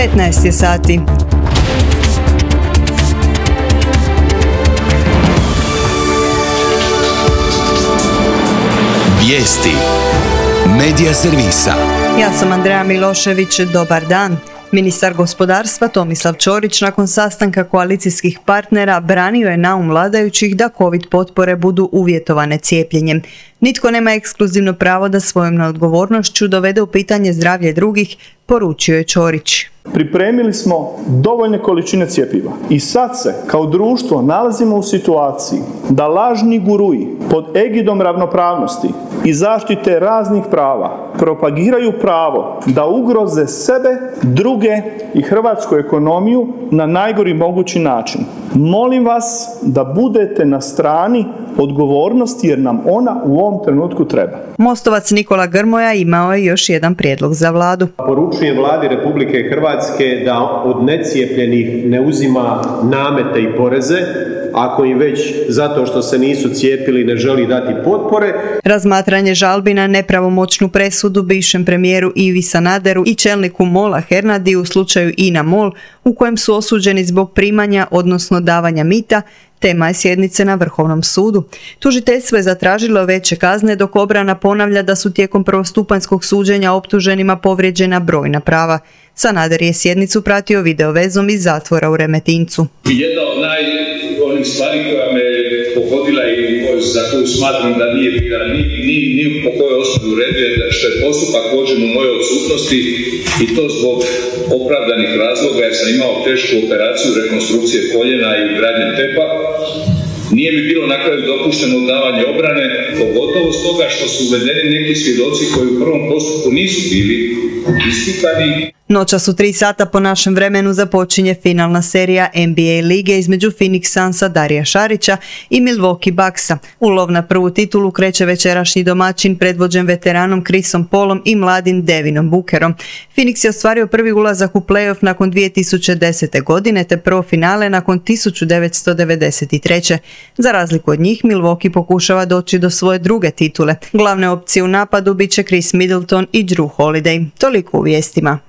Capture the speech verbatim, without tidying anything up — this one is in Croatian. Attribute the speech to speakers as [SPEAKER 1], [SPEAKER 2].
[SPEAKER 1] petnaest je sati.
[SPEAKER 2] Vijesti Medija servisa.
[SPEAKER 1] Ja sam Andreja Milošević, dobar dan. Ministar gospodarstva Tomislav Ćorić nakon sastanka koalicijskih partnera branio je naum vladajućih da covid potpore budu uvjetovane cijepljenjem. Nitko nema ekskluzivno pravo da svojom neodgovornošću dovede u pitanje zdravlje drugih, poručio je Ćorić.
[SPEAKER 3] Pripremili smo dovoljne količine cjepiva i sad se kao društvo nalazimo u situaciji da lažni guruji pod egidom ravnopravnosti i zaštite raznih prava propagiraju pravo da ugroze sebe, druge i hrvatsku ekonomiju na najgori mogući način. Molim vas da budete na strani odgovornosti jer nam ona u ovom trenutku treba.
[SPEAKER 1] Mostovac Nikola Grmoja imao je još jedan prijedlog za vladu.
[SPEAKER 4] Poručujem vladi Republike Hrvatske da od necijepljenih ne uzima namete i poreze, ako im već zato što se nisu cijepili ne želi dati potpore.
[SPEAKER 1] Razmatranje žalbi na nepravomoćnu presudu bivšem premijeru Ivi Sanaderu i čelniku MOL-a Hernadiju u slučaju INA MOL, u kojem su osuđeni zbog primanja, odnosno davanja mita, tema je sjednice na Vrhovnom sudu. Tužiteljstvo je zatražilo veće kazne, dok obrana ponavlja da su tijekom prvostupanjskog suđenja optuženima povrijeđena brojna prava. Sanader je sjednicu pratio videovezom iz zatvora u Remetincu.
[SPEAKER 5] Jedna od najboljih stvari koja me pogodila i za koju smatram da nije bila ni, ni, ni po kojoj osnovi u redu je što je postupak vođen u mojoj odsutnosti i to zbog opravdanih razloga jer sam imao tešku operaciju rekonstrukcije koljena i ugradnje tepa. Nije mi bilo na kraju dopušteno davanje obrane, pogotovo stoga što su uvedeni neki svjedoci koji u prvom postupku nisu bili ispitani.
[SPEAKER 1] Noćas u tri sata po našem vremenu započinje finalna serija N B A lige između Phoenix Sunsa Darija Šarića i Milwaukee Bucksa. U lov na prvu titulu kreće večerašnji domaćin predvođen veteranom Chrisom Paulom i mladim Devinom Bookerom. Phoenix je ostvario prvi ulazak u play-off nakon dvije tisuće desete. godine te pro finale nakon tisuću devetsto devedeset treće. Za razliku od njih, Milwaukee pokušava doći do svoje druge titule. Glavne opcije u napadu bit će Chris Middleton i Jrue Holiday. Toliko u vijestima.